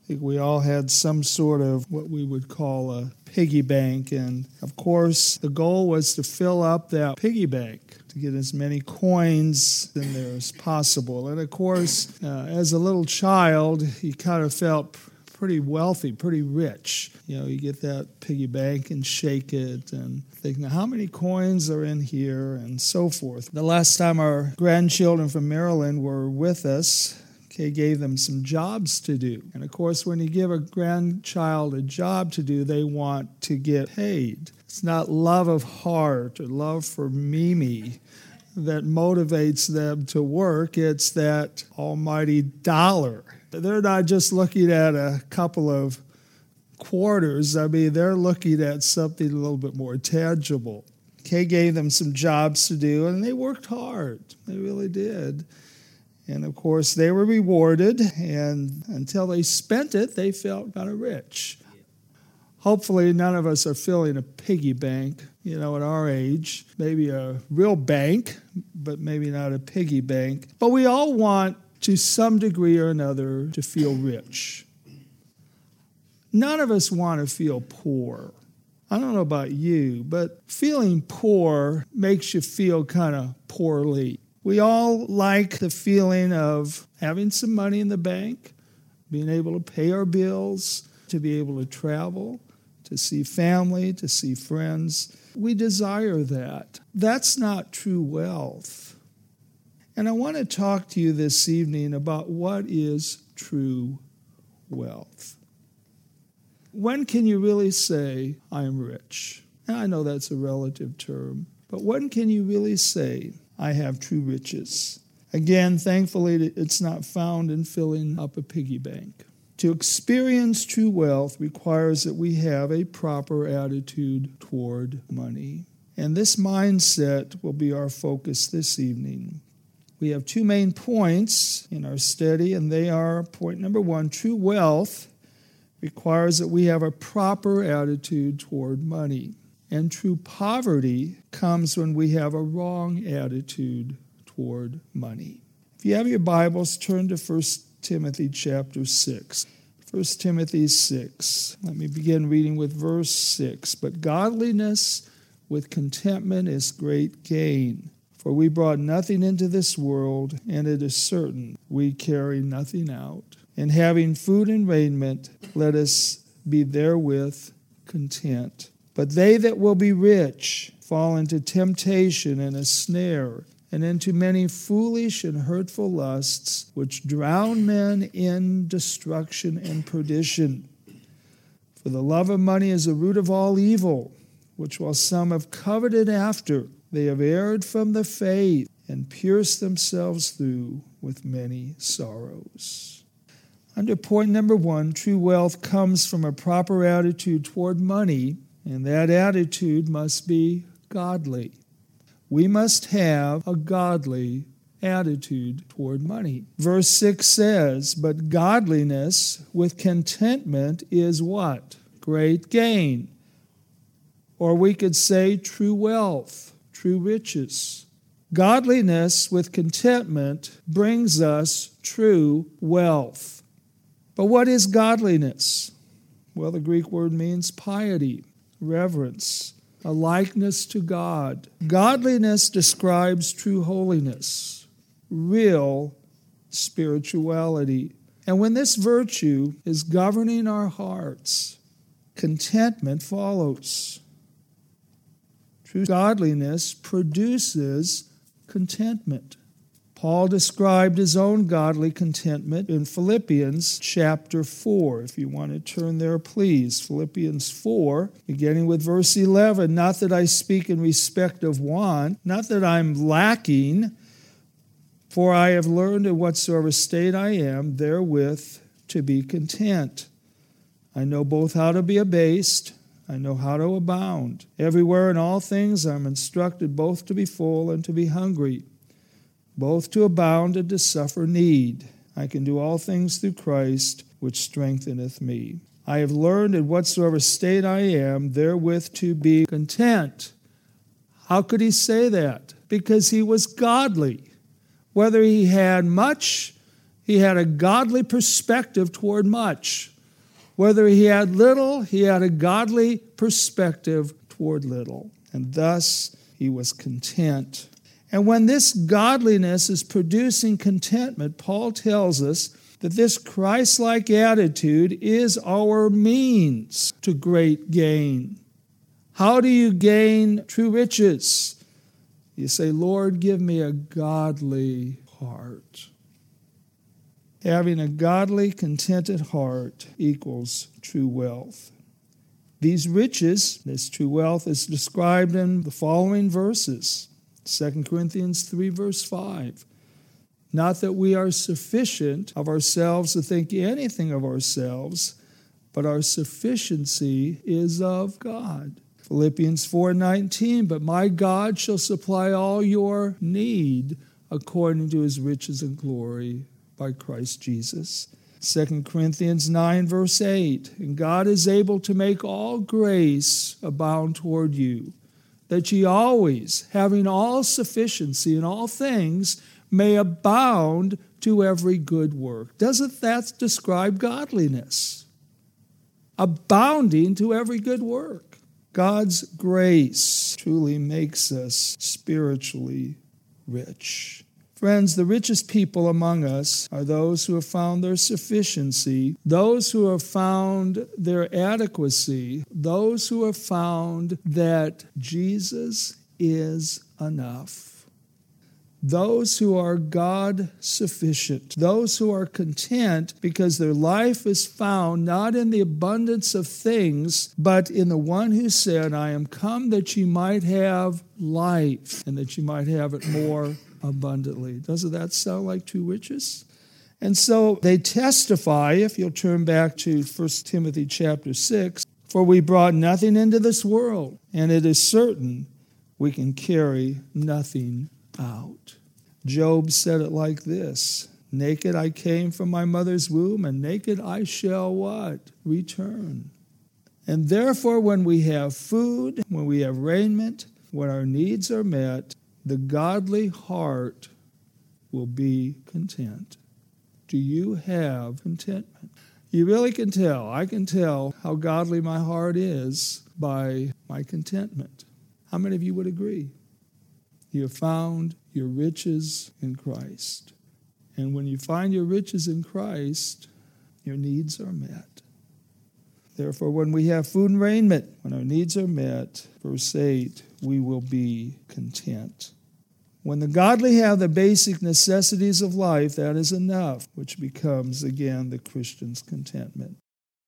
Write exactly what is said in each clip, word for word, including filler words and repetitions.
I think we all had some sort of what we would call a piggy bank. And, of course, the goal was to fill up that piggy bank, to get as many coins in there as possible. And, of course, uh, as a little child, you kind of felt pretty wealthy, pretty rich. You know, you get that piggy bank and shake it and think, now, how many coins are in here, and so forth. The last time our grandchildren from Maryland were with us, Kay gave them some jobs to do. And, of course, when you give a grandchild a job to do, they want to get paid. It's not love of heart or love for Mimi that motivates them to work. It's that almighty dollar. They're not just looking at a couple of quarters. I mean, they're looking at something a little bit more tangible. Kay gave them some jobs to do, and they worked hard. They really did. And, of course, they were rewarded, and until they spent it, they felt kind of rich. Hopefully, none of us are filling a piggy bank, you know, at our age. Maybe a real bank, but maybe not a piggy bank. But we all want, to some degree or another, to feel rich. None of us want to feel poor. I don't know about you, but feeling poor makes you feel kind of poorly. We all like the feeling of having some money in the bank, being able to pay our bills, to be able to travel, to see family, to see friends. We desire that. That's not true wealth. And I want to talk to you this evening about what is true wealth. When can you really say, I'm rich? Now, I know that's a relative term, but when can you really say, I have true riches? Again, thankfully, it's not found in filling up a piggy bank. To experience true wealth requires that we have a proper attitude toward money. And this mindset will be our focus this evening. We have two main points in our study, and they are, point number one, true wealth requires that we have a proper attitude toward money. And true poverty comes when we have a wrong attitude toward money. If you have your Bibles, turn to First Timothy chapter six. First Timothy six. Let me begin reading with verse six. But godliness with contentment is great gain. For we brought nothing into this world, and it is certain we carry nothing out. And having food and raiment, let us be therewith content. But they that will be rich fall into temptation and a snare, and into many foolish and hurtful lusts, which drown men in destruction and perdition. For the love of money is the root of all evil, which while some have coveted after, they have erred from the faith and pierced themselves through with many sorrows. Under point number one, true wealth comes from a proper attitude toward money, and that attitude must be godly. We must have a godly attitude toward money. Verse six says, but godliness with contentment is what? Great gain. Or we could say true wealth, true riches. Godliness with contentment brings us true wealth. But what is godliness? Well, the Greek word means piety, reverence, a likeness to God. Godliness describes true holiness, real spirituality. And when this virtue is governing our hearts, contentment follows. True godliness produces contentment. Paul described his own godly contentment in Philippians chapter four. If you want to turn there, please. Philippians four, beginning with verse eleven. Not that I speak in respect of want, not that I'm lacking, for I have learned in whatsoever state I am, therewith to be content. I know both how to be abased, I know how to abound. Everywhere in all things I'm instructed both to be full and to be hungry, both to abound and to suffer need. I can do all things through Christ, which strengtheneth me. I have learned in whatsoever state I am, therewith to be content. How could he say that? Because he was godly. Whether he had much, he had a godly perspective toward much. Whether he had little, he had a godly perspective toward little, and thus he was content. And when this godliness is producing contentment, Paul tells us that this Christ-like attitude is our means to great gain. How do you gain true riches? You say, Lord, give me a godly heart. Having a godly, contented heart equals true wealth. These riches, this true wealth, is described in the following verses. Second Corinthians three, verse five. Not that we are sufficient of ourselves to think anything of ourselves, but our sufficiency is of God. Philippians four nineteen, but my God shall supply all your need according to his riches and glory by Christ Jesus. Second Corinthians nine, verse eight, and God is able to make all grace abound toward you, that ye always, having all sufficiency in all things, may abound to every good work. Doesn't that describe godliness? Abounding to every good work. God's grace truly makes us spiritually rich. Friends, the richest people among us are those who have found their sufficiency, those who have found their adequacy, those who have found that Jesus is enough. Those who are God-sufficient, those who are content because their life is found not in the abundance of things, but in the one who said, I am come that ye might have life, and that ye might have it more abundantly. Doesn't that sound like true riches? And so they testify, if you'll turn back to First Timothy chapter six, for we brought nothing into this world, and it is certain we can carry nothing out. Job said it like this, naked I came from my mother's womb, and naked I shall what? Return. And therefore, when we have food, when we have raiment, when our needs are met, the godly heart will be content. Do you have contentment? You really can tell. I can tell how godly my heart is by my contentment. How many of you would agree? You have found your riches in Christ. And when you find your riches in Christ, your needs are met. Therefore, when we have food and raiment, when our needs are met, verse eight, we will be content. When the godly have the basic necessities of life, that is enough, which becomes, again, the Christian's contentment.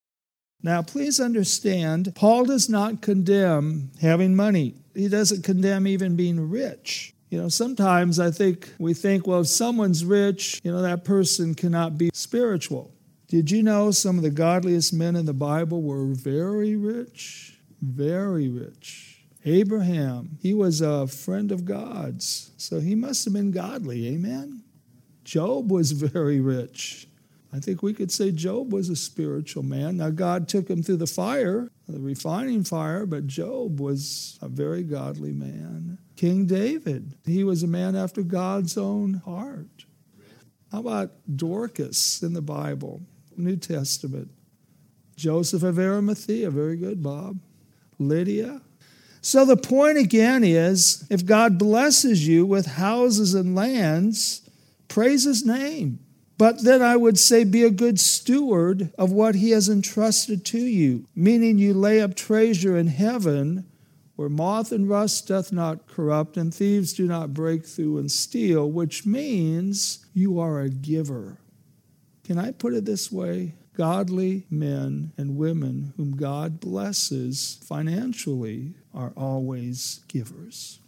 Now, please understand, Paul does not condemn having money. He doesn't condemn even being rich. You know, sometimes I think we think, well, if someone's rich, you know, that person cannot be spiritual. Did you know some of the godliest men in the Bible were very rich? Very rich. Abraham, he was a friend of God's, so he must have been godly, amen? Job was very rich. I think we could say Job was a spiritual man. Now, God took him through the fire, the refining fire, but Job was a very godly man. King David, he was a man after God's own heart. How about Dorcas in the Bible, New Testament? Joseph of Arimathea, very good, Bob. Lydia. So the point again is, if God blesses you with houses and lands, praise his name. But then I would say be a good steward of what he has entrusted to you, meaning you lay up treasure in heaven where moth and rust doth not corrupt and thieves do not break through and steal, which means you are a giver. Can I put it this way? Godly men and women whom God blesses financially are always givers.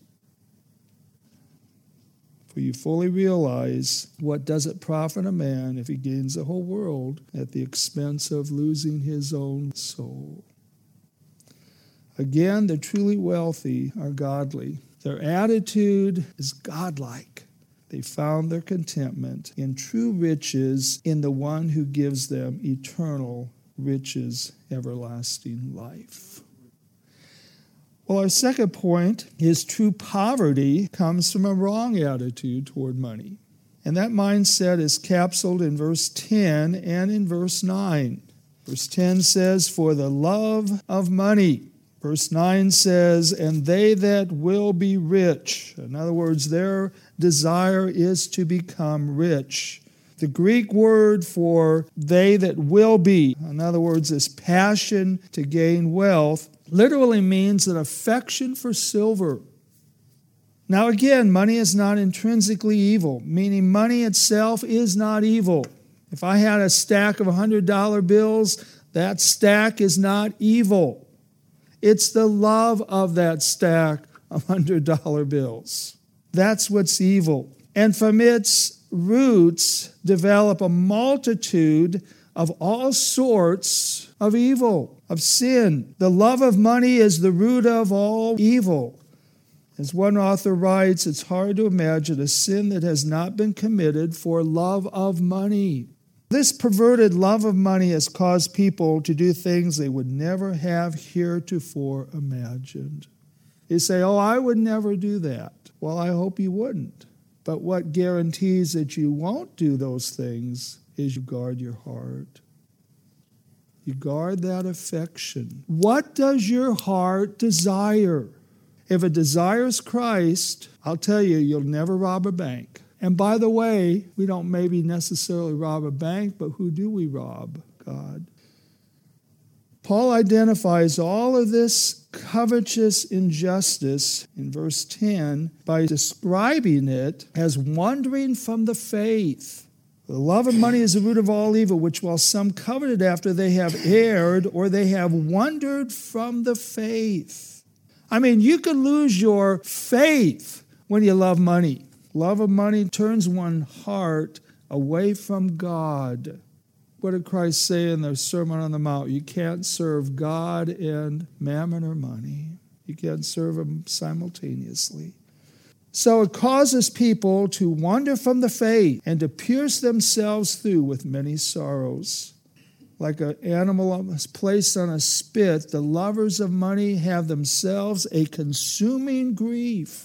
For you fully realize, what does it profit a man if he gains the whole world at the expense of losing his own soul? Again, the truly wealthy are godly. Their attitude is godlike. They found their contentment in true riches in the one who gives them eternal riches, everlasting life. Well, our second point is true poverty comes from a wrong attitude toward money. And that mindset is capsuled in verse ten and in verse nine. Verse ten says, for the love of money. Verse nine says, and they that will be rich. In other words, their desire is to become rich. The Greek word for they that will be, in other words, this passion to gain wealth, literally means an affection for silver. Now again, money is not intrinsically evil, meaning money itself is not evil. If I had a stack of one hundred dollar bills, that stack is not evil. It's the love of that stack of one hundred dollar bills. That's what's evil. And from its roots develop a multitude of all sorts of evil, of sin. The love of money is the root of all evil. As one author writes, it's hard to imagine a sin that has not been committed for love of money. This perverted love of money has caused people to do things they would never have heretofore imagined. You say, oh, I would never do that. Well, I hope you wouldn't. But what guarantees that you won't do those things is you guard your heart. You guard that affection. What does your heart desire? If it desires Christ, I'll tell you, you'll never rob a bank. And by the way, we don't maybe necessarily rob a bank, but who do we rob? God. Paul identifies all of this covetous injustice in verse ten by describing it as wandering from the faith. The love of money is the root of all evil, which while some coveted after, they have erred, or they have wandered from the faith. I mean, you can lose your faith when you love money. Love of money turns one's heart away from God. What did Christ say in the Sermon on the Mount? You can't serve God and mammon or money. You can't serve them simultaneously. So it causes people to wander from the faith and to pierce themselves through with many sorrows. Like an animal placed on a spit, the lovers of money have themselves a consuming grief.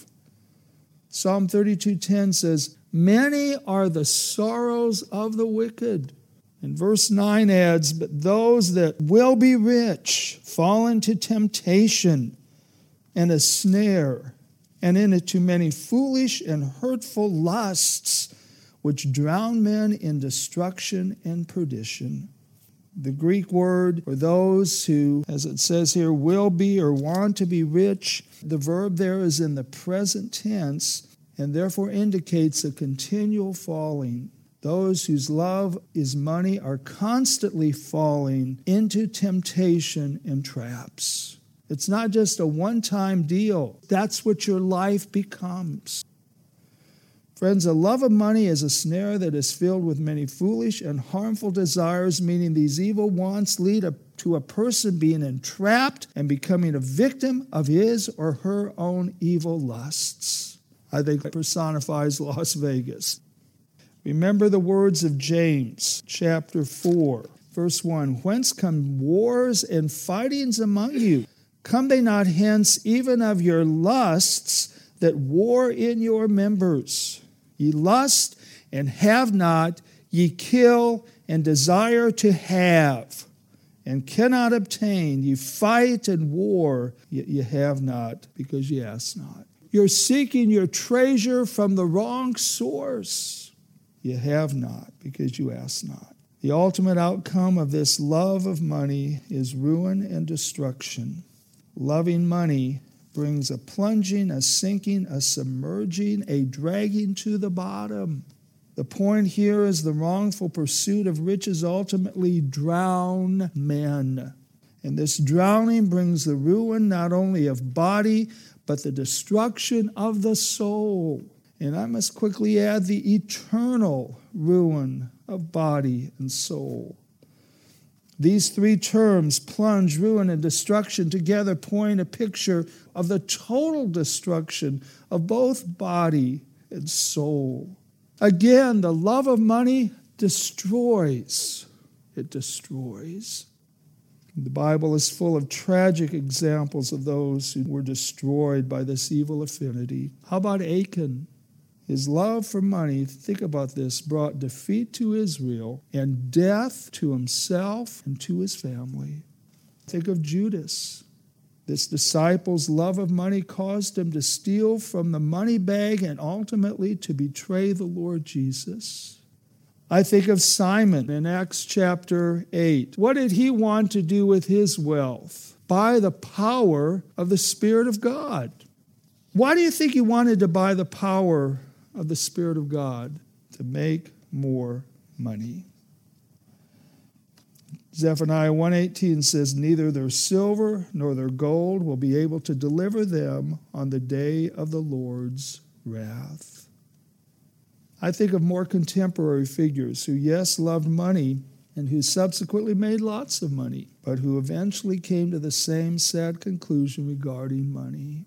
Psalm thirty-two ten says, many are the sorrows of the wicked. And verse nine adds, but those that will be rich fall into temptation and a snare, and into many foolish and hurtful lusts, which drown men in destruction and perdition. The Greek word for those who, as it says here, will be or want to be rich, the verb there is in the present tense and therefore indicates a continual falling. Those whose love is money are constantly falling into temptation and traps. It's not just a one-time deal. That's what your life becomes. Friends, the love of money is a snare that is filled with many foolish and harmful desires, meaning these evil wants lead a, to a person being entrapped and becoming a victim of his or her own evil lusts. I think it personifies Las Vegas. Remember the words of James, chapter four, verse one. Whence come wars and fightings among you? Come they not hence even of your lusts that war in your members? Ye lust and have not, ye kill and desire to have, and cannot obtain. Ye fight and war, yet ye have not, because ye ask not. You're seeking your treasure from the wrong source. You have not, because you ask not. The ultimate outcome of this love of money is ruin and destruction. Loving money brings a plunging, a sinking, a submerging, a dragging to the bottom. The point here is the wrongful pursuit of riches ultimately drown men. And this drowning brings the ruin not only of body, but the destruction of the soul. And I must quickly add the eternal ruin of body and soul. These three terms, plunge, ruin, and destruction, together point a picture of the total destruction of both body and soul. Again, the love of money destroys. It destroys. The Bible is full of tragic examples of those who were destroyed by this evil affinity. How about Achan? His love for money, think about this, brought defeat to Israel and death to himself and to his family. Think of Judas. This disciple's love of money caused him to steal from the money bag and ultimately to betray the Lord Jesus. I think of Simon in Acts chapter eight. What did he want to do with his wealth? By the power of the Spirit of God. Why do you think he wanted to buy the power of the Spirit of God? To make more money. Zephaniah one eighteen says, neither their silver nor their gold will be able to deliver them on the day of the Lord's wrath. I think of more contemporary figures who, yes, loved money and who subsequently made lots of money, but who eventually came to the same sad conclusion regarding money.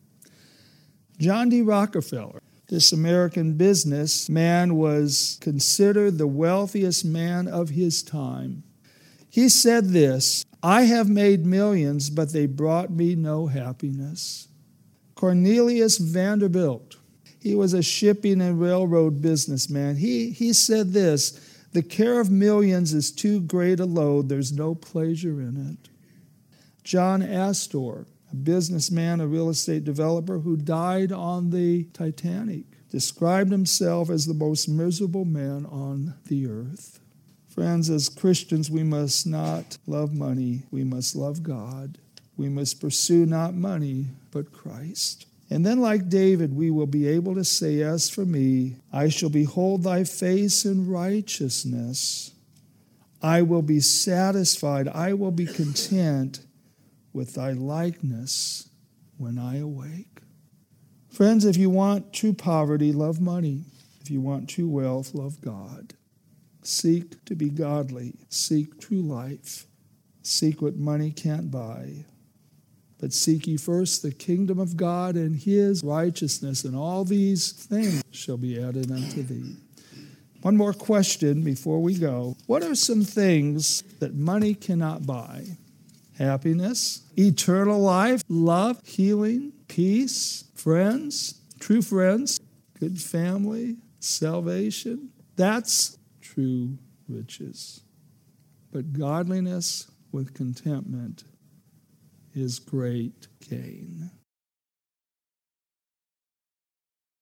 John D. Rockefeller, this American businessman, was considered the wealthiest man of his time. He said this, I have made millions, but they brought me no happiness. Cornelius Vanderbilt, he was a shipping and railroad businessman. He, he said this, the care of millions is too great a load. There's no pleasure in it. John Astor, a businessman, a real estate developer who died on the Titanic, described himself as the most miserable man on the earth. Friends, as Christians, we must not love money. We must love God. We must pursue not money, but Christ. And then, like David, we will be able to say, as for me, I shall behold thy face in righteousness. I will be satisfied. I will be content with thy likeness when I awake. Friends, if you want true poverty, love money. If you want true wealth, love God. Seek to be godly. Seek true life. Seek what money can't buy. But seek ye first the kingdom of God and his righteousness, and all these things shall be added unto thee. One more question before we go. What are some things that money cannot buy? Happiness, eternal life, love, healing, peace, friends, true friends, good family, salvation. That's true riches. But godliness with contentment is great gain.